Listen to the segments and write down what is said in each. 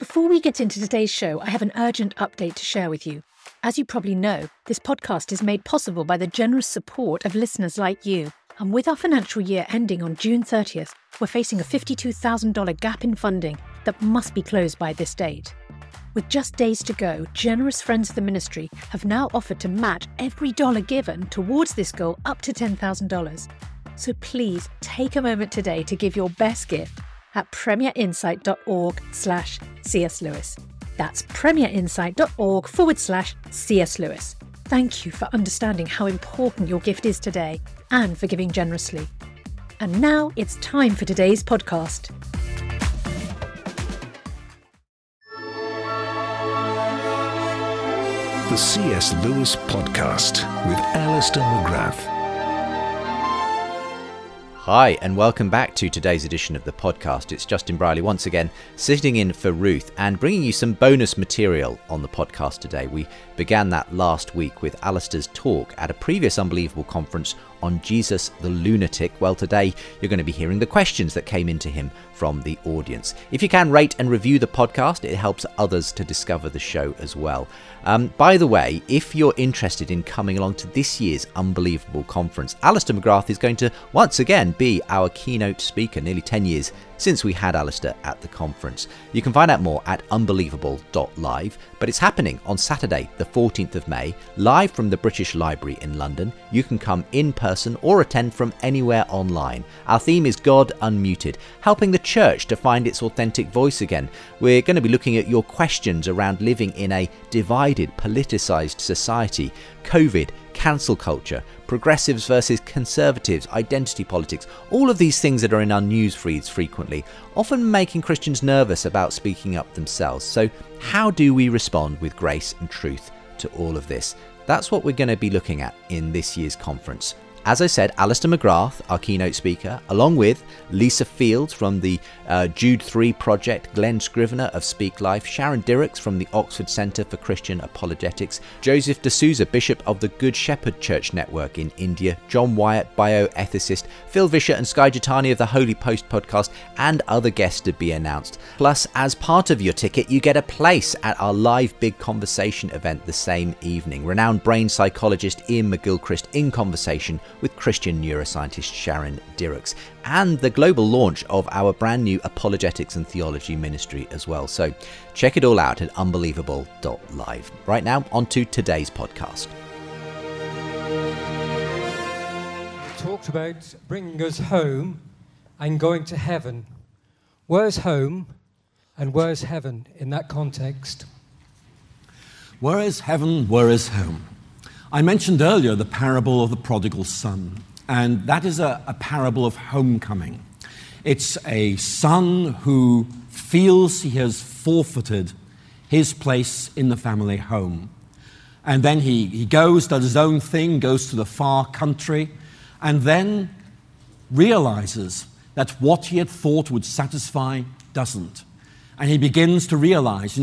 Before we get into today's show, I have an urgent update to share with you. As you probably know, this podcast is made possible by the generous support of listeners like you. And with our financial year ending on June 30th, we're facing a $52,000 gap in funding that must be closed by this date. With just days to go, generous friends of the ministry have now offered to match every dollar given towards this goal up to $10,000. So please take a moment today to give your best gift at premierinsight.org/C.S. Lewis. That's premierinsight.org/C.S. Lewis. Thank you for understanding how important your gift is today and for giving generously. And now it's time for today's podcast. The C.S. Lewis Podcast with Alistair McGrath. Hi, and welcome back to today's edition of the podcast. It's Justin Brierley once again, sitting in for Ruth and bringing you some bonus material on the podcast today. We began that last week with Alistair's talk at a previous Unbelievable conference on Jesus the Lunatic. Well, today you're going to be hearing the questions that came into him from the audience. If you can rate and review the podcast, it helps others to discover the show as well. By the way, if you're interested in coming along to this year's Unbelievable conference, Alistair McGrath is going to once again be our keynote speaker, nearly 10 years since we had Alistair at the conference. You can find out more at unbelievable.live, but it's happening on Saturday, the 14th of May, live from the British Library in London. You can come in person or attend from anywhere online. Our theme is God Unmuted, helping the church to find its authentic voice again. We're going to be looking at your questions around living in a divided, politicised society, COVID, cancel culture, progressives versus conservatives, identity politics, all of these things that are in our news feeds frequently, often making Christians nervous about speaking up themselves. So how do we respond with grace and truth to all of this? That's what we're going to be looking at in this year's conference. As I said, Alistair McGrath, our keynote speaker, along with Lisa Fields from the Jude 3 Project, Glenn Scrivener of Speak Life, Sharon Dirks from the Oxford Centre for Christian Apologetics, Joseph D'Souza, Bishop of the Good Shepherd Church Network in India, John Wyatt, bioethicist, Phil Vischer and Sky Jitani of the Holy Post podcast, and other guests to be announced. Plus, as part of your ticket, you get a place at our live Big Conversation event the same evening. Renowned brain psychologist Ian McGilchrist in conversation with Christian neuroscientist Sharon Dirks, and the global launch of our brand new Apologetics and Theology ministry as well. So check it all out at unbelievable.live. Right now, on to today's podcast. Talked about bringing us home and going to heaven. Where's home and where's heaven in that context? Where is heaven? Where is home? I mentioned earlier the parable of the prodigal son, and that is a parable of homecoming. It's a son who feels he has forfeited his place in the family home. And then he goes, does his own thing, goes to the far country, and then realizes that what he had thought would satisfy doesn't. And he begins to realize,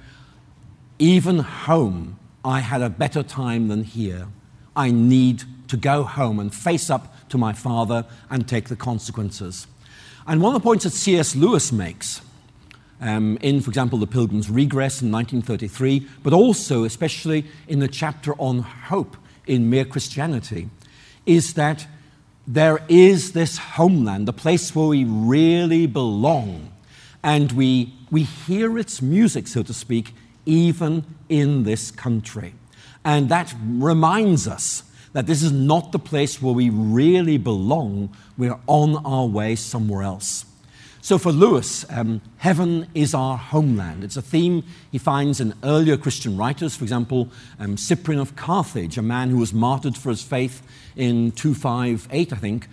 even home, I had a better time than here. I need to go home and face up to my father and take the consequences. And one of the points that C.S. Lewis makes in, for example, The Pilgrim's Regress in 1933, but also especially in the chapter on hope in Mere Christianity, is that there is this homeland, the place where we really belong, and we hear its music, so to speak, even in this country. And that reminds us that this is not the place where we really belong. We're on our way somewhere else. So for Lewis, heaven is our homeland. It's a theme he finds in earlier Christian writers. For example, Cyprian of Carthage, a man who was martyred for his faith in 258, I think,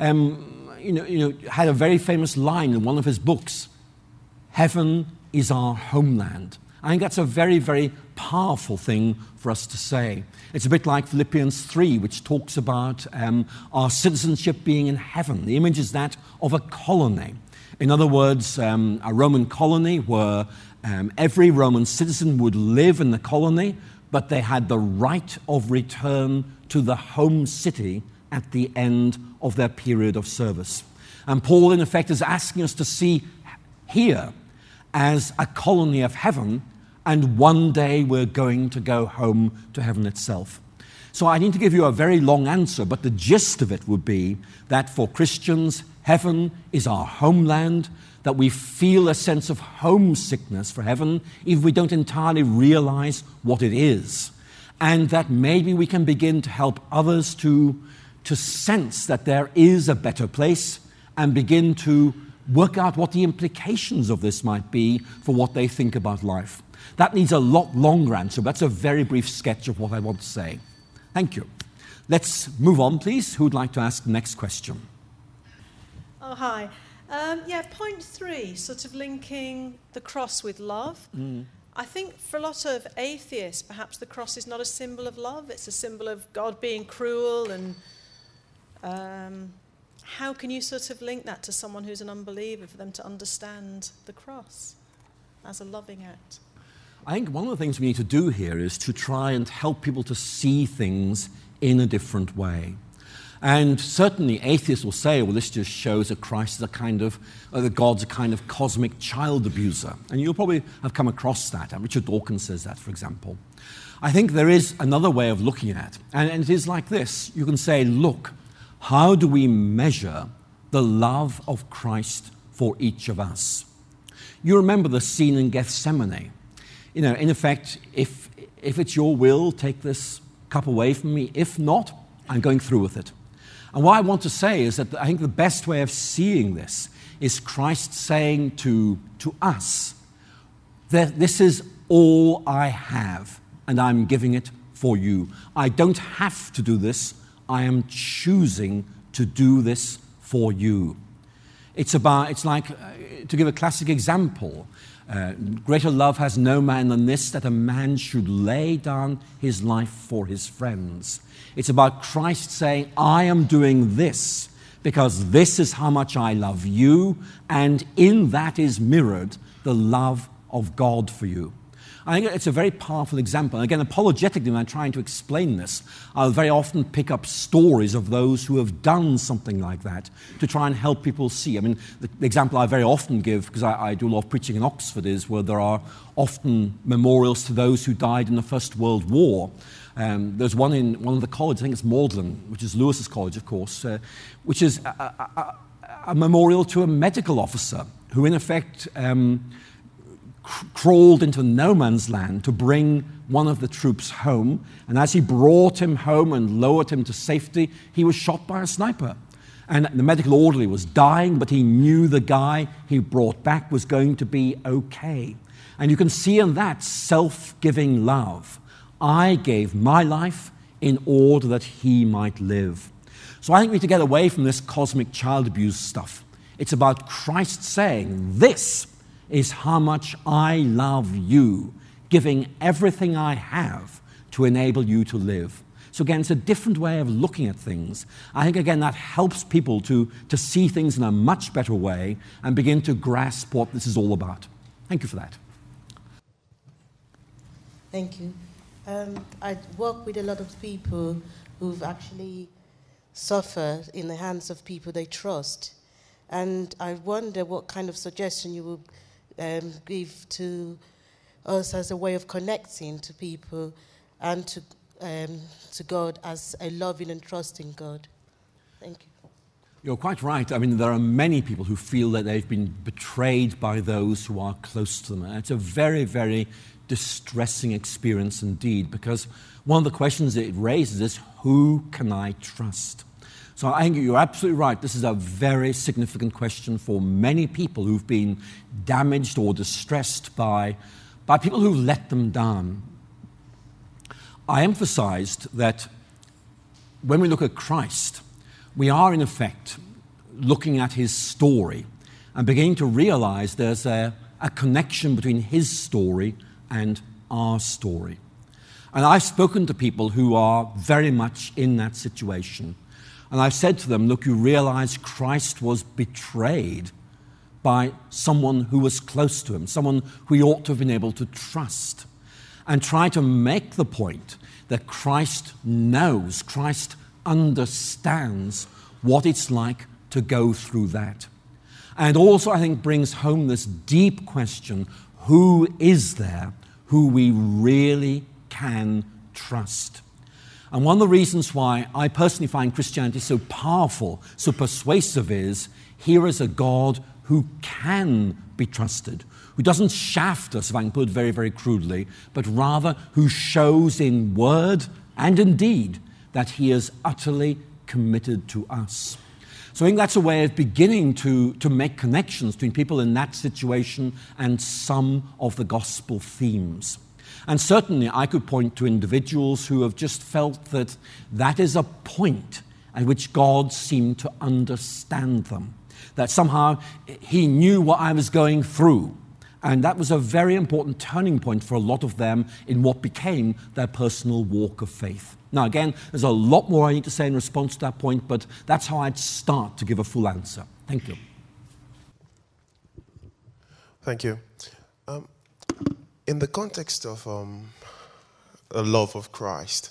had a very famous line in one of his books, "Heaven is our homeland." I think that's a very, very powerful thing for us to say. It's a bit like Philippians 3, which talks about our citizenship being in heaven. The image is that of a colony. In other words, a Roman colony where every Roman citizen would live in the colony, but they had the right of return to the home city at the end of their period of service. And Paul, in effect, is asking us to see here as a colony of heaven, and one day we're going to go home to heaven itself. So I need to give you a very long answer, but the gist of it would be that for Christians, heaven is our homeland, that we feel a sense of homesickness for heaven, even if we don't entirely realize what it is, and that maybe we can begin to help others to sense that there is a better place and begin to work out what the implications of this might be for what they think about life. That needs a lot longer answer, but that's a very brief sketch of what I want to say. Thank you. Let's move on, please. Who would like to ask the next question? Oh, hi. Point 3, sort of linking the cross with love. I think for a lot of atheists, perhaps the cross is not a symbol of love. It's a symbol of God being cruel. And how can you sort of link that to someone who's an unbeliever for them to understand the cross as a loving act? I think one of the things we need to do here is to try and help people to see things in a different way. And certainly atheists will say, well, this just shows that Christ is that God's a kind of cosmic child abuser. And you'll probably have come across that. And Richard Dawkins says that, for example. I think there is another way of looking at it. And it is like this. You can say, look, how do we measure the love of Christ for each of us? You remember the scene in Gethsemane. You know, in effect, if it's your will, take this cup away from me. If not, I'm going through with it. And what I want to say is that I think the best way of seeing this is Christ saying to us that this is all I have, and I'm giving it for you. I don't have to do this. I am choosing to do this for you. It's like, to give a classic example, greater love has no man than this, that a man should lay down his life for his friends. It's about Christ saying, I am doing this because this is how much I love you, and in that is mirrored the love of God for you. I think it's a very powerful example. And again, apologetically, when I'm trying to explain this, I'll very often pick up stories of those who have done something like that to try and help people see. I mean, the example I very often give, because I do a lot of preaching in Oxford, is where there are often memorials to those who died in the First World War. There's one in one of the colleges, I think it's Magdalen, which is Lewis's college, of course, which is a memorial to a medical officer who, in effect, crawled into no man's land to bring one of the troops home. And as he brought him home and lowered him to safety, he was shot by a sniper. And the medical orderly was dying, but he knew the guy he brought back was going to be okay. And you can see in that self-giving love. I gave my life in order that he might live. So I think we need to get away from this cosmic child abuse stuff. It's about Christ saying, this is how much I love you, giving everything I have to enable you to live. So again, it's a different way of looking at things. I think, again, that helps people to see things in a much better way and begin to grasp what this is all about. Thank you for that. Thank you. I work with a lot of people who've actually suffered in the hands of people they trust. And I wonder what kind of suggestion you would give to us as a way of connecting to people and to God as a loving and trusting God. Thank you. You're quite right. I mean, there are many people who feel that they've been betrayed by those who are close to them. And it's a very, very distressing experience indeed, because one of the questions it raises is, who can I trust? So I think you're absolutely right. This is a very significant question for many people who've been damaged or distressed by people who've let them down. I emphasized that when we look at Christ, we are in effect looking at his story and beginning to realize there's a connection between his story and our story. And I've spoken to people who are very much in that situation. And I've said to them, look, you realize Christ was betrayed by someone who was close to him, someone who he ought to have been able to trust. And try to make the point that Christ knows, Christ understands what it's like to go through that. And also, I think, brings home this deep question, who is there who we really can trust? And one of the reasons why I personally find Christianity so powerful, so persuasive is, here is a God who can be trusted, who doesn't shaft us, if I can put it very, very crudely, but rather who shows in word and in deed that he is utterly committed to us. So I think that's a way of beginning to make connections between people in that situation and some of the gospel themes. And certainly I could point to individuals who have just felt that that is a point at which God seemed to understand them, that somehow he knew what I was going through. And that was a very important turning point for a lot of them in what became their personal walk of faith. Now, again, there's a lot more I need to say in response to that point, but that's how I'd start to give a full answer. Thank you. Thank you. In the context of the love of Christ,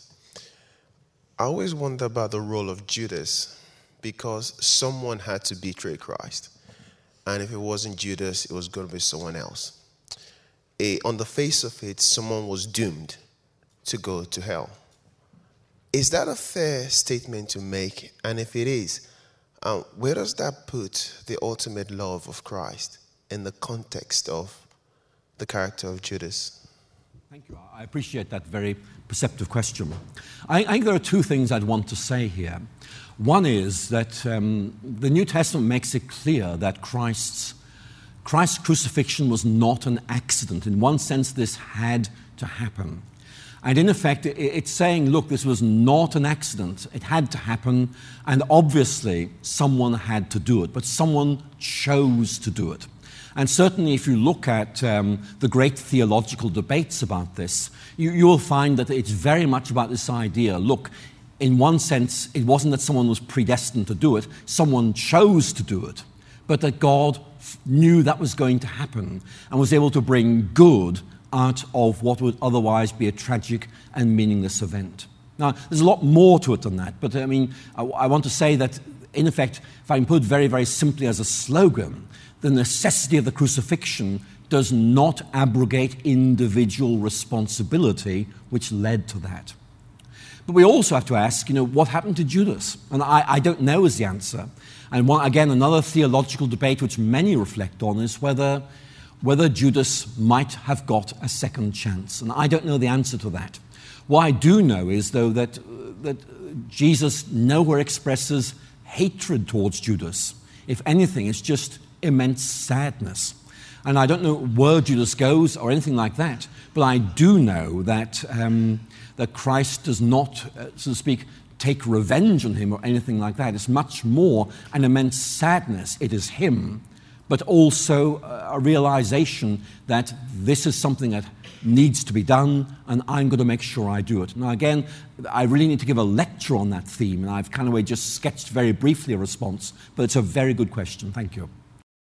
I always wonder about the role of Judas, because someone had to betray Christ. And if it wasn't Judas, it was going to be someone else. On the face of it, someone was doomed to go to hell. Is that a fair statement to make? And if it is, where does that put the ultimate love of Christ in the context of the character of Judas? Thank you. I appreciate that very perceptive question. I think there are two things I'd want to say here. One is that the New Testament makes it clear that Christ's crucifixion was not an accident. In one sense, this had to happen. And in effect, it's saying, look, this was not an accident. It had to happen, and obviously someone had to do it, but someone chose to do it. And certainly if you look at the great theological debates about this, you'll find that it's very much about this idea, look, in one sense, it wasn't that someone was predestined to do it, someone chose to do it, but that God knew that was going to happen and was able to bring good out of what would otherwise be a tragic and meaningless event. Now, there's a lot more to it than that, but I mean, I want to say that, in effect, if I can put it very, very simply as a slogan, the necessity of the crucifixion does not abrogate individual responsibility, which led to that. But we also have to ask, what happened to Judas? And I don't know is the answer. And again, another theological debate which many reflect on is whether Judas might have got a second chance. And I don't know the answer to that. What I do know is, though, that Jesus nowhere expresses hatred towards Judas. If anything, it's just immense sadness. And I don't know where Judas goes or anything like that, but I do know that that Christ does not, so to speak, take revenge on him or anything like that. It's much more an immense sadness. It is him, but also a realization that this is something that needs to be done, and I'm going to make sure I do it. Now, again, I really need to give a lecture on that theme, and I've kind of just sketched very briefly a response, but it's a very good question. Thank you.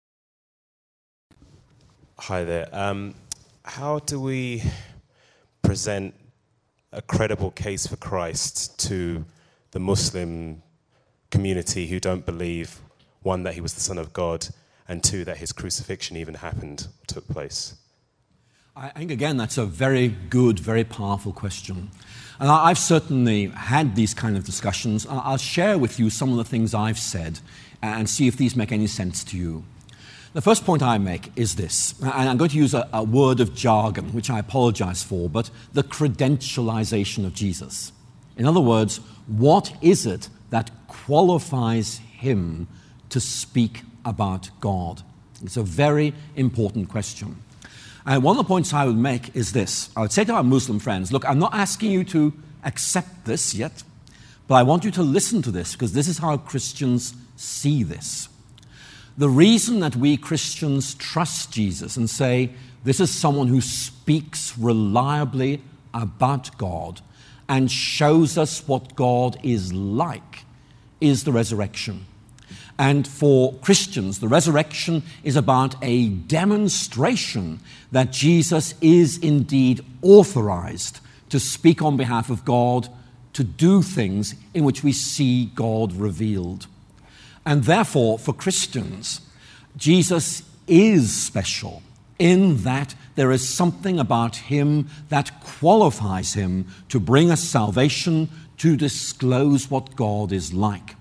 Hi there. How do we present a credible case for Christ to the Muslim community who don't believe, one, that he was the Son of God, and two, that his crucifixion even happened, took place? I think, again, that's a very good, very powerful question. And I've certainly had these kind of discussions. I'll share with you some of the things I've said and see if these make any sense to you. The first point I make is this, and I'm going to use a word of jargon, which I apologize for, but the credentialization of Jesus. In other words, what is it that qualifies him to speak about God? It's a very important question. And one of the points I would make is this. I would say to our Muslim friends, look, I'm not asking you to accept this yet, but I want you to listen to this, because this is how Christians see this. The reason that we Christians trust Jesus and say this is someone who speaks reliably about God and shows us what God is like is the resurrection. And for Christians, the resurrection is about a demonstration that Jesus is indeed authorized to speak on behalf of God, to do things in which we see God revealed. And therefore, for Christians, Jesus is special in that there is something about him that qualifies him to bring us salvation, to disclose what God is like.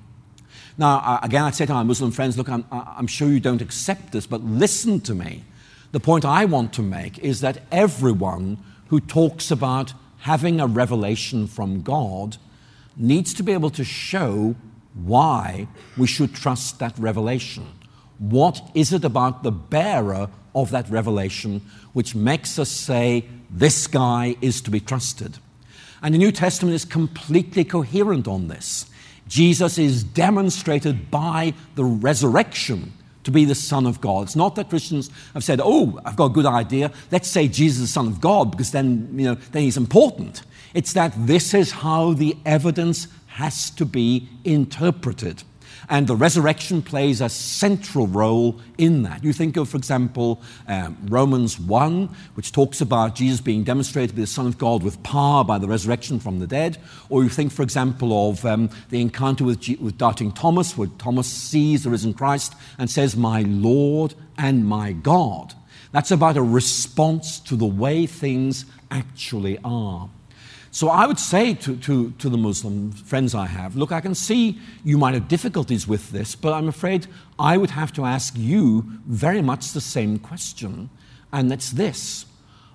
Now, again, I'd say to my Muslim friends, look, I'm sure you don't accept this, but listen to me. The point I want to make is that everyone who talks about having a revelation from God needs to be able to show why we should trust that revelation. What is it about the bearer of that revelation which makes us say, this guy is to be trusted? And the New Testament is completely coherent on this. Jesus is demonstrated by the resurrection to be the Son of God. It's not that Christians have said, oh, I've got a good idea, let's say Jesus is the Son of God, because then he's important. It's that this is how the evidence has to be interpreted. And the resurrection plays a central role in that. You think of, for example, Romans 1, which talks about Jesus being demonstrated to be the Son of God with power by the resurrection from the dead. Or you think, for example, of the encounter with doubting Thomas, where Thomas sees the risen Christ and says, my Lord and my God. That's about a response to the way things actually are. So I would say to the Muslim friends I have, look, I can see you might have difficulties with this, but I'm afraid I would have to ask you very much the same question, and it's this.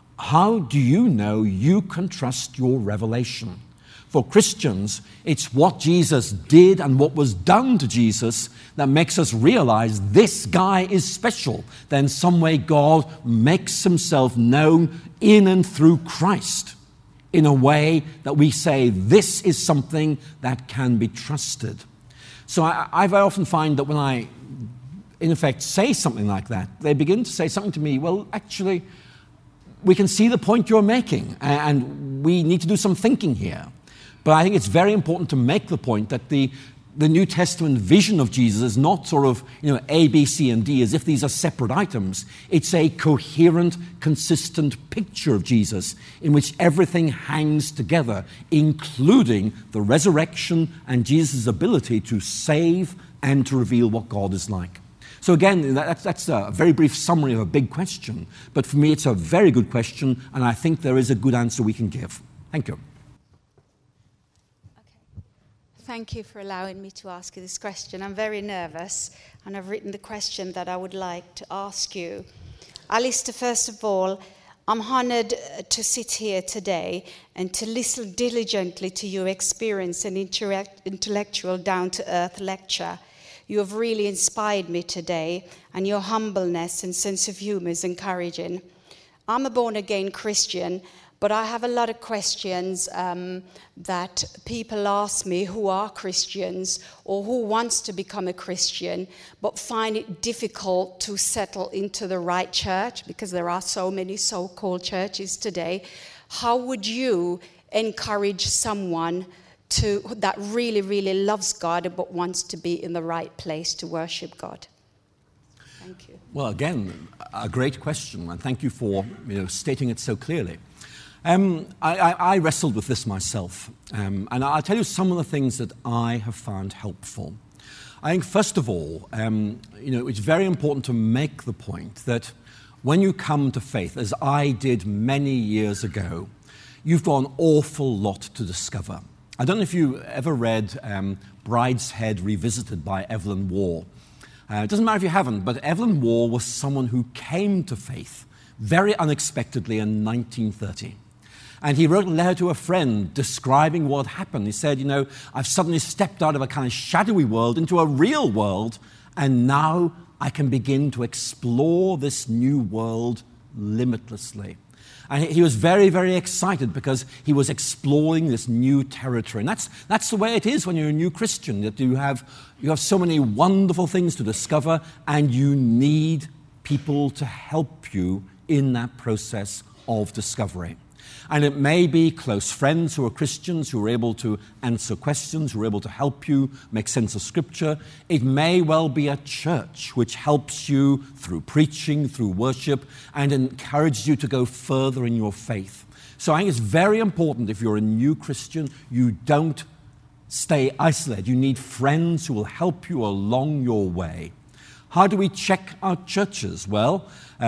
How do you know you can trust your revelation? For Christians, it's what Jesus did and what was done to Jesus that makes us realize this guy is special. That in some way God makes himself known in and through Christ, in a way that we say this is something that can be trusted. So I very often find that when I, in effect, say something like that, they begin to say something to me, well, actually, we can see the point you're making, and we need to do some thinking here. But I think it's very important to make the point that the New Testament vision of Jesus is not sort of, A, B, C, and D, as if these are separate items. It's a coherent, consistent picture of Jesus in which everything hangs together, including the resurrection and Jesus' ability to save and to reveal what God is like. So again, that's a very brief summary of a big question. But for me, it's a very good question, and I think there is a good answer we can give. Thank you. Thank you for allowing me to ask you this question. I'm very nervous, and I've written the question that I would like to ask you. Alistair, first of all, I'm honored to sit here today and to listen diligently to your experience and intellectual down-to-earth lecture. You have really inspired me today, and your humbleness and sense of humor is encouraging. I'm a born-again Christian, but I have a lot of questions that people ask me who are Christians or who wants to become a Christian but find it difficult to settle into the right church because there are so many so-called churches today. How would you encourage someone that really, really loves God but wants to be in the right place to worship God? Thank you. Well, again, a great question, and thank you for stating it so clearly. I wrestled with this myself, and I'll tell you some of the things that I have found helpful. I think, first of all, it's very important to make the point that when you come to faith, as I did many years ago, you've got an awful lot to discover. I don't know if you ever read Brideshead Revisited by Evelyn Waugh. It doesn't matter if you haven't, but Evelyn Waugh was someone who came to faith very unexpectedly in 1930. And he wrote a letter to a friend describing what happened. He said, I've suddenly stepped out of a kind of shadowy world into a real world, and now I can begin to explore this new world limitlessly. And he was very, very excited because he was exploring this new territory. And that's the way it is when you're a new Christian, that you have so many wonderful things to discover, and you need people to help you in that process of discovery. And it may be close friends who are Christians who are able to answer questions, who are able to help you make sense of Scripture. It may well be a church which helps you through preaching, through worship, and encourages you to go further in your faith. So I think it's very important, if you're a new Christian, you don't stay isolated. You need friends who will help you along your way. How do we check our churches? Well,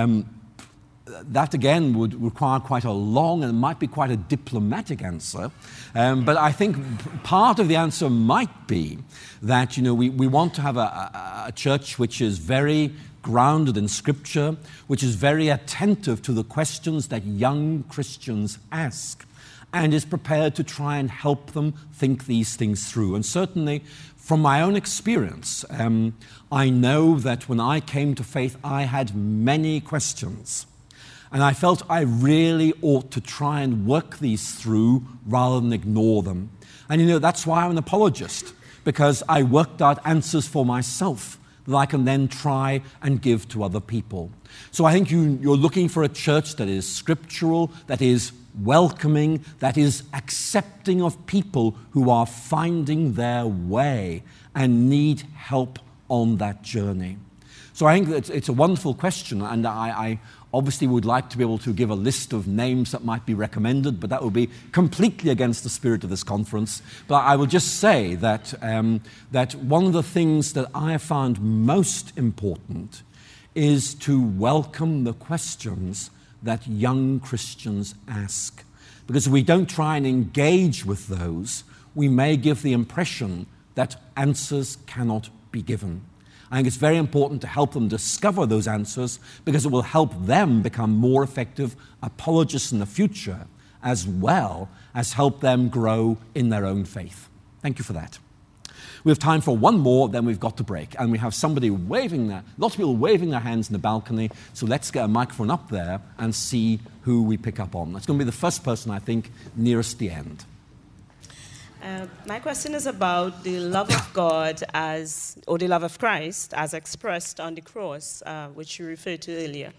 that again would require quite a long and might be quite a diplomatic answer. But I think part of the answer might be that, we want to have a church which is very grounded in Scripture, which is very attentive to the questions that young Christians ask, and is prepared to try and help them think these things through. And certainly, from my own experience, I know that when I came to faith, I had many questions. And I felt I really ought to try and work these through rather than ignore them. And that's why I'm an apologist, because I worked out answers for myself that I can then try and give to other people. So I think you're looking for a church that is scriptural, that is welcoming, that is accepting of people who are finding their way and need help on that journey. So I think that it's a wonderful question, and I obviously would like to be able to give a list of names that might be recommended, but that would be completely against the spirit of this conference. But I will just say that, that one of the things that I have found most important is to welcome the questions that young Christians ask. Because if we don't try and engage with those, we may give the impression that answers cannot be given. I think it's very important to help them discover those answers, because it will help them become more effective apologists in the future, as well as help them grow in their own faith. Thank you for that. We have time for one more, then we've got to break. And we have somebody lots of people waving their hands in the balcony, so let's get a microphone up there and see who we pick up on. That's going to be the first person, I think, nearest the end. My question is about the love of God or the love of Christ as expressed on the cross, which you referred to earlier.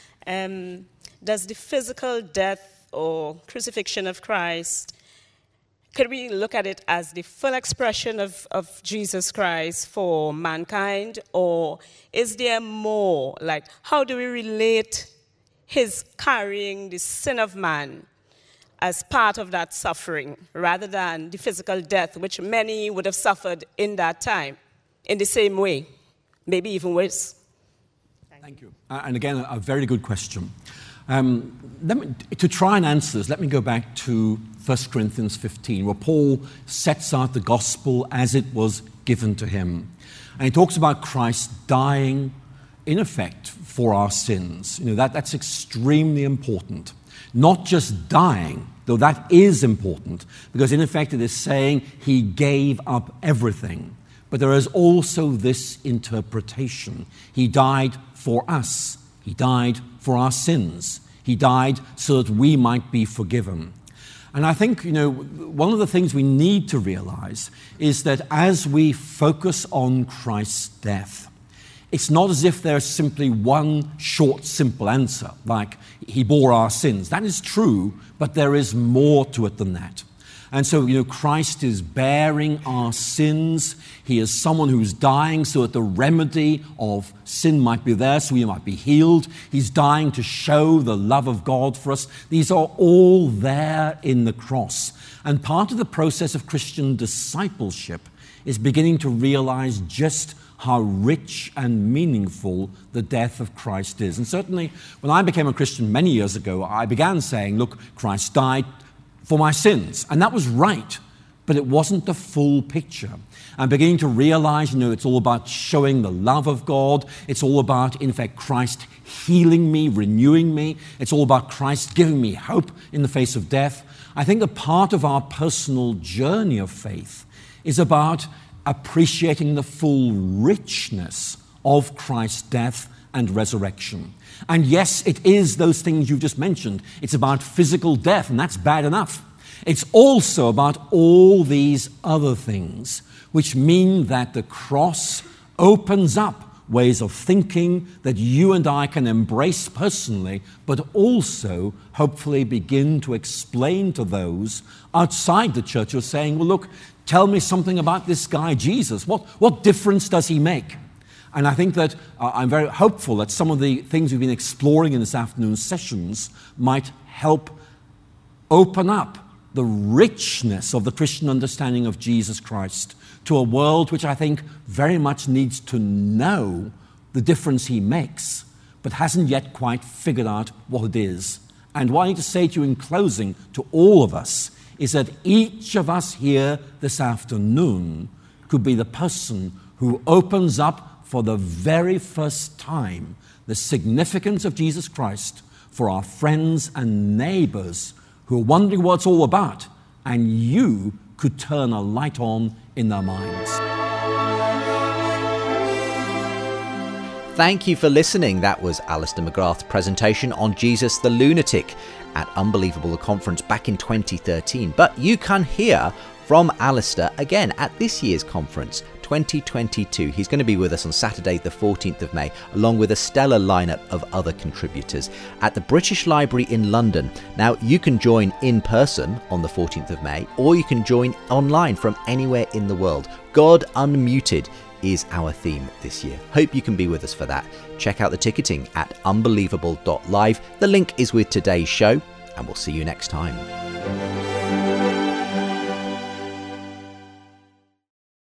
Does the physical death or crucifixion of Christ, could we look at it as the full expression of Jesus Christ for mankind, or is there more? Like, how do we relate his carrying the sin of man as part of that suffering, rather than the physical death, which many would have suffered in that time, in the same way, maybe even worse? Thank you. And again, a very good question. To try and answer this, let me go back to 1 Corinthians 15, where Paul sets out the gospel as it was given to him. And he talks about Christ dying, in effect, for our sins. That's extremely important. Not just dying, though that is important, because in effect it is saying he gave up everything. But there is also this interpretation. He died for us. He died for our sins. He died so that we might be forgiven. And I think, one of the things we need to realize is that as we focus on Christ's death, it's not as if there's simply one short, simple answer, like he bore our sins. That is true, but there is more to it than that. And so, Christ is bearing our sins. He is someone who's dying so that the remedy of sin might be there, so we might be healed. He's dying to show the love of God for us. These are all there in the cross. And part of the process of Christian discipleship is beginning to realize just how rich and meaningful the death of Christ is. And certainly, when I became a Christian many years ago, I began saying, look, Christ died for my sins. And that was right, but it wasn't the full picture. I'm beginning to realize, it's all about showing the love of God. It's all about, in fact, Christ healing me, renewing me. It's all about Christ giving me hope in the face of death. I think that part of our personal journey of faith is about appreciating the full richness of Christ's death and resurrection. And yes, it is those things you've just mentioned. It's about physical death, and that's bad enough. It's also about all these other things, which mean that the cross opens up ways of thinking that you and I can embrace personally, but also hopefully begin to explain to those outside the church who are saying, well, look, tell me something about this guy, Jesus. What difference does he make? And I think that I'm very hopeful that some of the things we've been exploring in this afternoon's sessions might help open up the richness of the Christian understanding of Jesus Christ to a world which I think very much needs to know the difference he makes, but hasn't yet quite figured out what it is. And what I need to say to you in closing, to all of us, is that each of us here this afternoon could be the person who opens up for the very first time the significance of Jesus Christ for our friends and neighbors who are wondering what it's all about, and you could turn a light on in their minds. Thank you for listening. That was Alistair McGrath's presentation on Jesus the Lunatic at Unbelievable, the conference back in 2013. But you can hear from Alistair again at this year's conference, 2022. He's going to be with us on Saturday the 14th of May, along with a stellar lineup of other contributors at the British Library in London. Now, you can join in person on the 14th of May, or you can join online from anywhere in the world. God Unmuted is our theme this year. Hope you can be with us for that. Check out the ticketing at unbelievable.live. The link is with today's show, and we'll see you next time.